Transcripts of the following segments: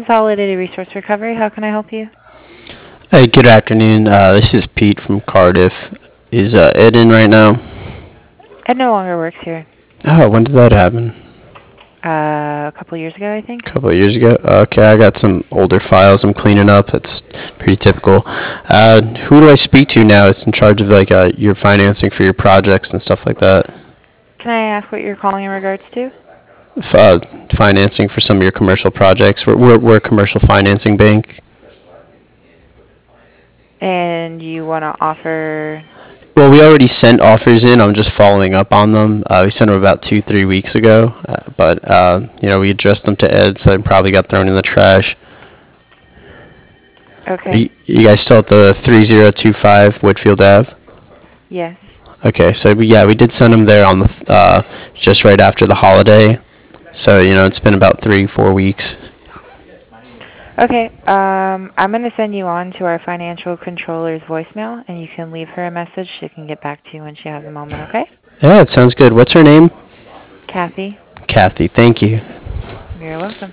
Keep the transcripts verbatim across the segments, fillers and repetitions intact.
Consolidated Resource Recovery. How can I help you? Hey, good afternoon. Uh, this is Pete from Cardiff. Is uh, Ed in right now? Ed no longer works here. Oh, when did that happen? Uh, a couple years ago, I think. A couple of years ago. Okay, I got some older files I'm cleaning up. It's pretty typical. Uh, who do I speak to now? It's in charge of like uh, your financing for your projects and stuff like that. Can I ask what you're calling in regards to? F- uh, financing for some of your commercial projects. We're, we're, we're a commercial financing bank. And you want to offer? Well, we already sent offers in. I'm just following up on them. Uh, we sent them about two, three weeks ago, uh, but uh, you know we addressed them to Ed, so they probably got thrown in the trash. Are Okay. you, you guys still at the three zero two five Woodfield Ave? Yes. Okay, so we, yeah, we did send them there on the th- uh, just right after the holiday. So you know it's been about three, four weeks. Okay. Um, I'm going to send you on to our financial controller's voicemail, and you can leave her a message. She can get back to you when she has a moment. Okay? Yeah, it sounds good. What's her name? Kathy, Kathy. Thank you. you're welcome.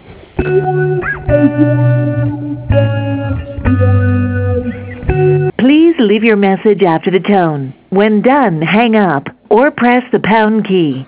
Please leave your message after the tone. When done, hang up or press the pound key.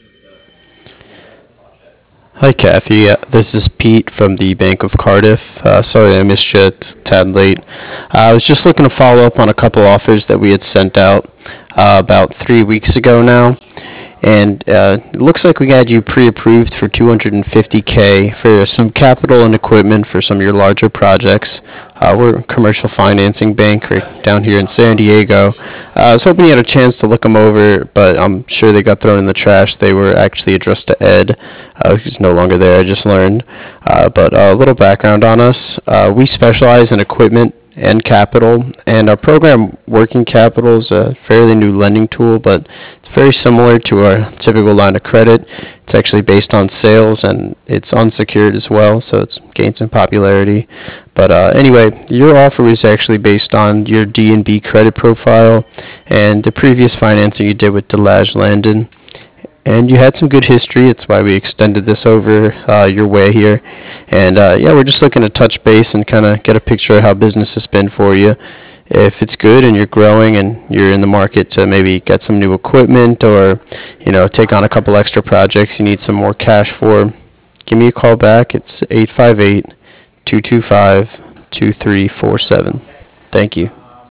Hi, Kathy. Uh, this is Pete from the Bank of Cardiff. Uh, sorry I missed you. It's a tad late. Uh, I was just looking to follow up on a couple offers that we had sent out uh, about three weeks ago now. And uh, it looks like we had you pre-approved for two hundred fifty K for some capital and equipment for some of your larger projects. Uh, we're a commercial financing bank right down here in San Diego. Uh, I was hoping you had a chance to look them over, but I'm sure they got thrown in the trash. They were actually addressed to Ed, uh, who's no longer there, I just learned. Uh, but uh, a little background on us. Uh, we specialize in equipment and capital, and our program Working Capital is a fairly new lending tool, but it's very similar to our typical line of credit. It's actually based on sales, and it's unsecured as well, so it's gained some popularity. But uh, anyway, your offer was actually based on your D and B credit profile and the previous financing you did with Delage Landon. And you had some good history. It's why we extended this over uh, your way here. And uh, yeah, we're just looking to touch base and kind of get a picture of how business has been for you. If it's good and you're growing and you're in the market to maybe get some new equipment or, you know, take on a couple extra projects you need some more cash for, give me a call back. It's eight five eight, two two five, two three four seven. Thank you.